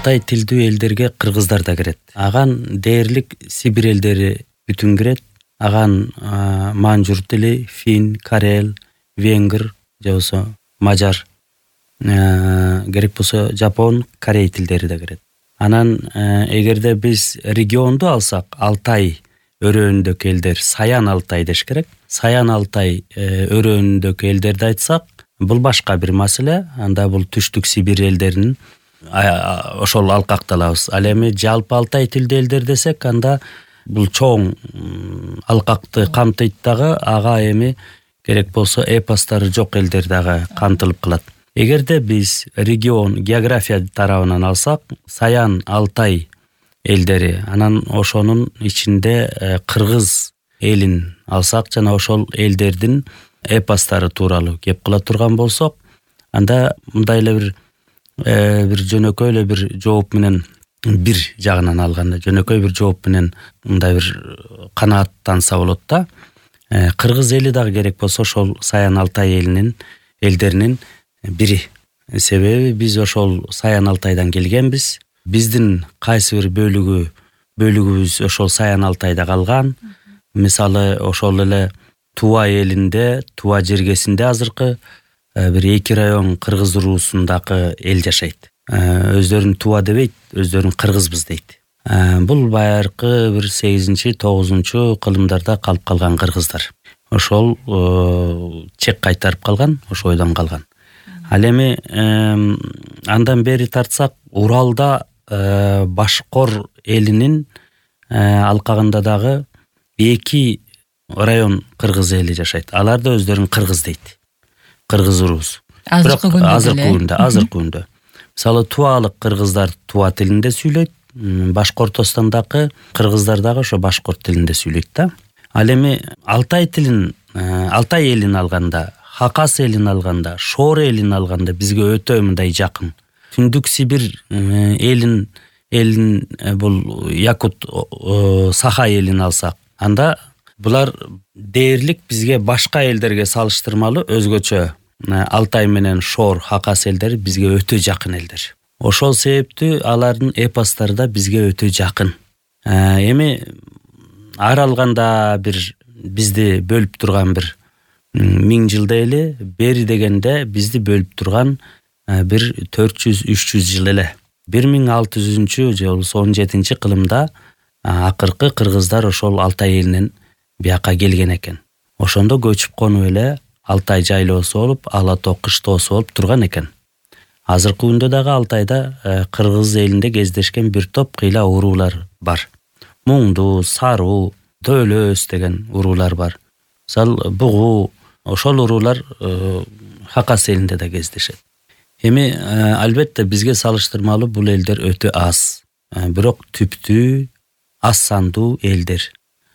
Алтай тилдүү элдерге кыргыздар да кирет. Аган дээрлик Сибирь элдери бүтүн кирет. Аган манжур тили, фин, карел, венгр же болбосо мажар, керек болсо жапон, корей тилдери да кирет. Анан эгерде биз регионду алсак, Алтай өрөөнүндөгү элдер Саян Алтай деш керек. Саян Алтай өрөөнүндөгү элдерди айтсак, бул башка бир маселе. Анда бул түштүк Сибирь элдеринин ошол алкакталабыз. Ал эми жалпы Алтай тилдүү элдер десек, анда бул чоң алкакты камтыйт дагы, ага эми керек болсо эпостору жок элдер дагы камтылып калат. Эгерде биз регион, география тарабынан алсак, Саян Алтай элдери, анан ошонун ичинде кыргыз элин алсак жана ошол элдердин эпостору тууралуу кеп кыла турган болсок, анда мындай эле бир жөнөкөй эле бир жооп менен, бир жагынан алганда жөнөкөй бир жооп менен мындай бир канааттанса болот да. Кыргыз эли дагы керек болсо ошол Саян Алтай элдеринин бири. Себеби биз ошол Саян Алтайдан келгенбиз. Биздин кайсы бир бөлүгүбүз ошол Саян Алтайда калган. Мисалы ошол эле Туа элинде, Туа жергесинде азыркы бир 2 район кыргыз уруусундагы эл жашайт. Өздөрүн Туа дебейт, өздөрүн кыргызбыз дейт. Бул байыркы бир 8-9 кылымдарда калып калган кыргыздар. Ошол чек кайтарып калган, ошойдон калган. Ал эми андан бери тартсак, Уралда Башкор элинин алкагында дагы 2 район кыргыз эли жашайт. Алар да өздөрүн кыргыз дейт. Кыргыз уруусу. Азыркы күндө. Мисалы туалык кыргыздар Туа тилинде сүйлөйт, Башкортостандагы кыргыздар дагы ошо башкорт тилинде сүйлөйт да. Ал эми Алтай элин алганда, Хакас элин алганда, Шор элин алганда бизге өтө мындай жакын. Түндүк Сибирь элин бул Якут Саха элин алсак, анда булар дээрлик бизге башка элдерге салыштырмалуу өзгөчө. Алтай менен Шор, Хакас элдери бизге өтө жакын элдер. Ошол себептүү алардын эпостору да бизге өтө жакын. Эми ар алганда бир бизди бөлүп турган бир 1000 жылда эле, бери дегенде бизди бөлүп турган бир 400-300 жыл эле. 1600 же болбосо 17 кылымда акыркы кыргыздар ошол Алтай элинен бияка келген экен. Ошондо көчүп конуп эле Алтай жайлоосу болуп, Ала Тоо кыштоосу болуп турган экен. Азыркы күндө дагы Алтайда кыргыз элинде кездешкен бир топ кыйла уруулар бар. Муңду, Саруу, Дөөлөс деген уруулар бар. Мисалы Бугу, ошол уруулар Хакас элинде да кездешет. Эми албетте бизге салыштырмалуу бул элдер өтө аз. Бирок түптүү, аз сандуу элдер.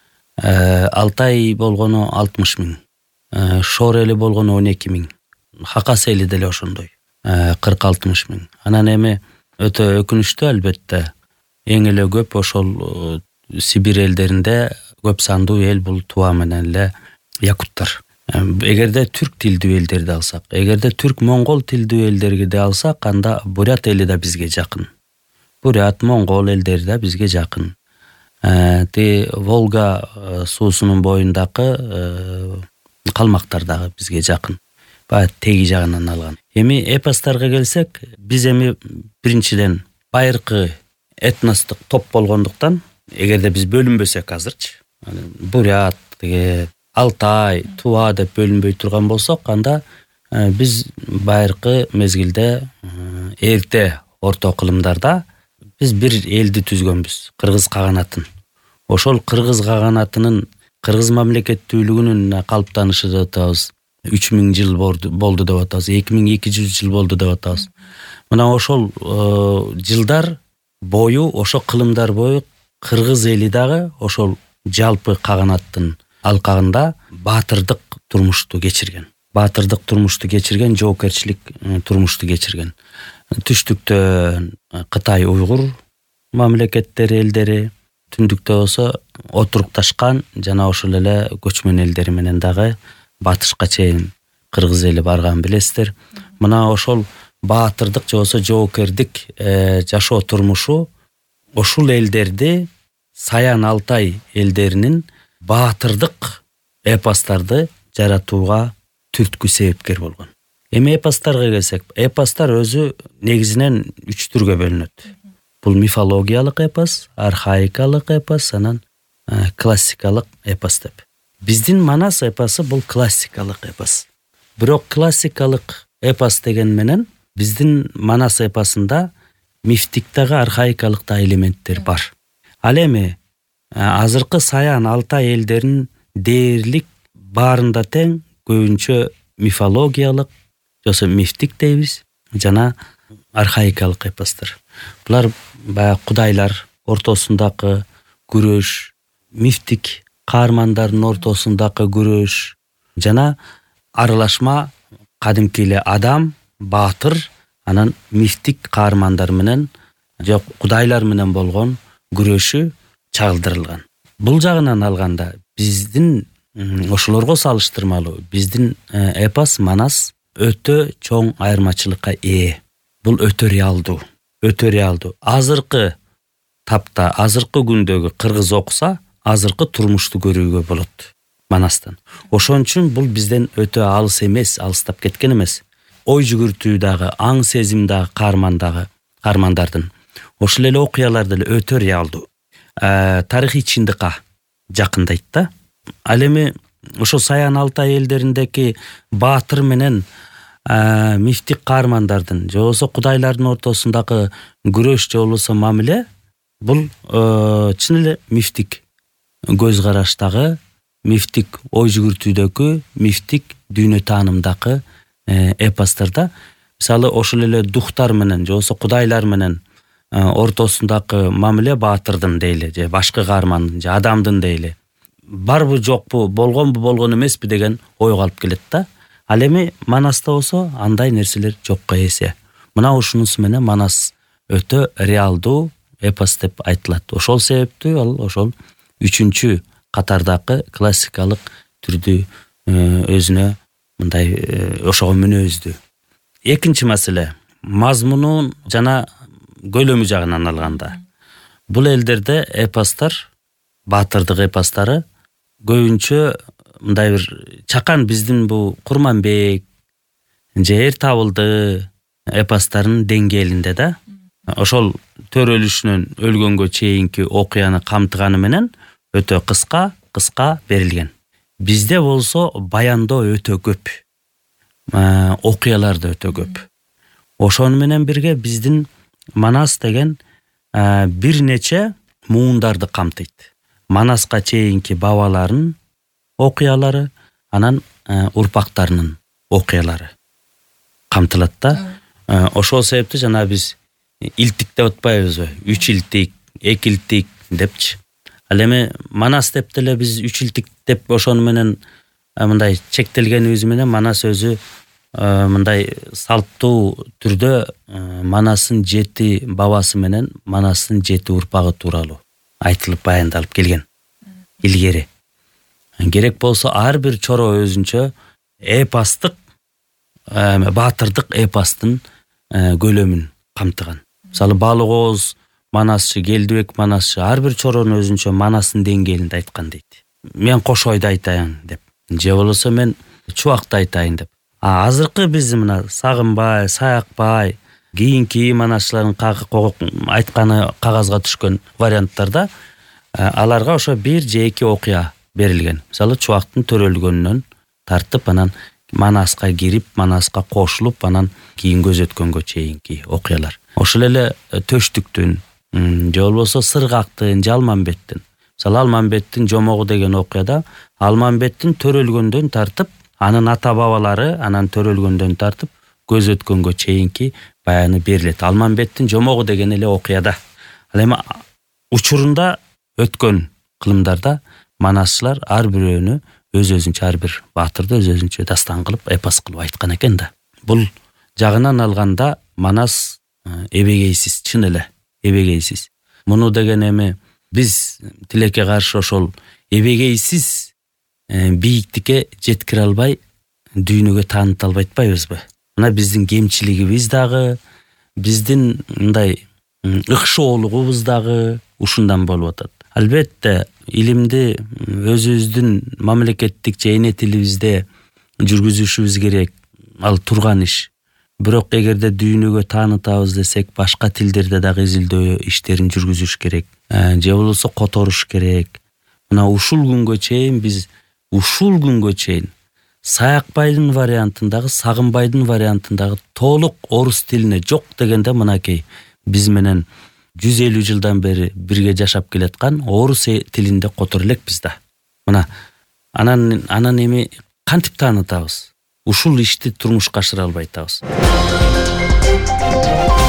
Алтай болгону 60 000. Шор эли болгону 12 000. Хакас эли деле ошондой. 40-60 000. Анан эми өтө өкүнүчтүү албетте. Эң эле көп ошол Сибирь элдеринде көп сандуу эл бул Туа менен эле Якуттар. Эгерде түрк тилдүү элдерди алсак, эгерде түрк-моңгол тилдүү элдерди алсак, анда Бурят эли да бизге жакын. Бурят, моңгол элдери да бизге жакын. Волга суусунун боюндагы калмактар дагы бизге жакын. Баягы теги жагынан алган. Эми эпостарга келсек, биз эми биринчиден байыркы этностук топ болгондуктан, эгерде биз бөлүнбөсөк азырчы, Бурят, Алтай, Туа деп бөлүнбөй турган болсок, анда биз байыркы мезгилде эрте орто кылымдарда биз бир элди түзгөнбүз, кыргыз каганатын. Ошол кыргыз каганатынын кыргыз мамлекеттүүлүгүнүн калыптанышы деп атабыз. 3000 жыл болду деп атабыз, 2200 жыл болду деп атабыз. Мына ошол жылдар бою, ошол кылымдар бою кыргыз эли дагы ошол жалпы каганаттын алкагында баатырдык турмушту кечирген. Жоокерчилик турмушту кечирген. Түштүктө Кытай, Уйгур мамлекеттери элдери, түндүктө болсо отурукташкан жана ошол эле көчмөн элдери менен дагы батышка чейин кыргыз эли барган билесиздер. Мына ошол баатырдык же болбосо жоокердик жашоо турмушу ушул элдерди Саян Алтай элдеринин баатырдык эпостарды жаратууга түрткү себепкер болгон. Эми эпостторго келсек, эпостор өзү негизинен 3 түргө бөлүнөт. Бул мифологиялык эпос, архаикалык эпос, анан классикалык эпос деп. Биздин Манас эпосу бул классикалык эпос. Бирок классикалык эпос деген менен биздин Манас эпосунда мифтиктеги архаикалык да элементтер бар. Ал эми азыркы Саян Алтай элдеринин дээрлик баарында тең, көбүнчө мифологиялык, жосо мифтик дейбиз, жана архаикалык эпостор. Булар баягы кудайлар ортосундагы күрөш, мифтик каармандардын ортосундагы күрөш жана аралашма кадимки эле адам, баатыр, анан мифтик каармандар менен же кудайлар менен болгон күрөшү чагылдырылган. Бул жагынан алганда биздин ошолорго салыштырмалуу биздин эпос Манас өтө чоң айырмачылыкка ээ. Бул өтө реалдуу. Азыркы тапта, азыркы күндөгү кыргыз окуса, азыркы турмушту көрүүгө болот Манастан. Ошон үчүн бул бизден өтө алыс эмес, алыстап кеткен эмес. Ой жүгүртүү дагы, аң сезим дагы каармандардын ошол эле окуялар деле өтө реалдуу. Тарыхый чындыкка жакындайт да. Ал эми ошо Саян Алтай элдериндеги баатыр менен мифтик каармандардын же болбосо кудайлардын ортосундагы күрөш же болбосо мамиле бул чын эле мифтик көз караштагы, мифтик ой жүгүртүүдөгү, мифтик дүйнө таанымдагы эпостарда, мисалы ошол эле духтар менен же болбосо кудайлар менен ортосундагы мамиле баатырдын дейли, же башкы каармандын, же адамдын дейли. Барбы жокпу, болгонбу болгон эмеспи деген ойго алып келет да. Ал эми Манаста болсо андай нерселер жокко эсе. Мына ушунусу менен Манас өтө реалдуу эпос деп айтылат. Ошол себептүү ал ошол 3-чү катардагы классикалык түрдү өзүнө мындай ошого мүнөздүү. Экинчи маселе мазмунун жана көлөмү жагынан алганда. Бул элдерде эпостор, баатырдык эпостары көбүнчө мындай бир чакан биздин бул Курманбек же Эр табылды эпостарынын деңгээлинде да. Ошол төрөлүшүнөн өлгөнгө чейинки окуяны камтыганы менен өтө кыска берилген. Бизде болсо баяндоо өтө көп. Окуялар да өтө көп. Ошону менен бирге биздин Манас деген бир нече муундарды камтыйт. Манаска чейинки бабалардын окуялары, анан урпактарынын окуялары камтылат да. Ошол себептен жана биз илтик деп атпайбызбы? 3 илтик, 2 илтик депчи. Ал эми Манас деп деле биз 3 илтик деп ошону менен мындай чектелгенибиз менен Манас өзү мындай салттуу түрдө Манастын 7 бабасы менен Манастын 7 урпагы тууралуу айтылып баяндалып келген илгери. Керек болсо ар бир чоро өзүнчө эпостук баатырдык эпостун көлөмүн камтыган. Мисалы Балык Ооз Манасчы, Келдибек Манасчы ар бир чоронун өзүнчө Манастын деңгээлинде айткан дейт. Мен Кошойду айтайын деп, же болсо мен Чубакты айтайын деп. Азыркы биз мына Сагынбай, Саякбай, кийинки Манасчылардын айтканы кагазга түшкөн варианттарда аларга ошо 1 же 2 окуя берилген. Мисалы Чубактын төрөлгөнүнөн тартып анан Манаска кирип, Манаска кошулуп, анан кийин көз өткөнгө чейинки окуялар. Ошол эле Төштүктүн, же болбосо Сыргактын, Алмамбеттин. Мисалы Алмамбеттин Жомогу деген окуяда Алмамбеттин төрөлгөндөн тартып, анын ата бабалары анан төрөлгөндөн тартып көз өткөнгө чейинки баяны берилет. Алмамбеттин Жомогу деген эле окуяда. Ал эми учурунда өткөн кылымдарда Манасчылар ар бирөөнү өз-өзүнчө ар бир баатырды өз-өзүнчө дастан кылып, эпос кылып айткан экен да. Бул жагынан алганда Манас эбегейсиз, чын эле эбегейсиз. Муну деген эми биз тилекке каршы ошол эбегейсиз бийиктикке жеткире албай, дүйнөгө тааныта албай атпайбызбы? Мына биздин кемчилигибиз дагы, биздин мындай ыкшоолугубуз дагы ушундан болуп атат. Албетте илимди өзүбүздүн мамлекеттик же эне тилибизде жүргүзүшүбүз керек. Ал турган иш. Бирок эгерде дүйнөгө таанытабыз десек, башка тилдерде дагы изилдөө иштерин жүргүзүш керек. Же болбосо которуш керек. Мына ушул күнгө чейин Саякбайдын вариантындагы, Сагынбайдын вариантындагы толук орус тилине жок дегенде мынакей биз менен 150 жылдан бери бирге жашап келаткан орус тилинде котор элекпиз да. Мына анан эми кантип таанытабыз? Ушул ишти турмушка ашыра албай атабыз.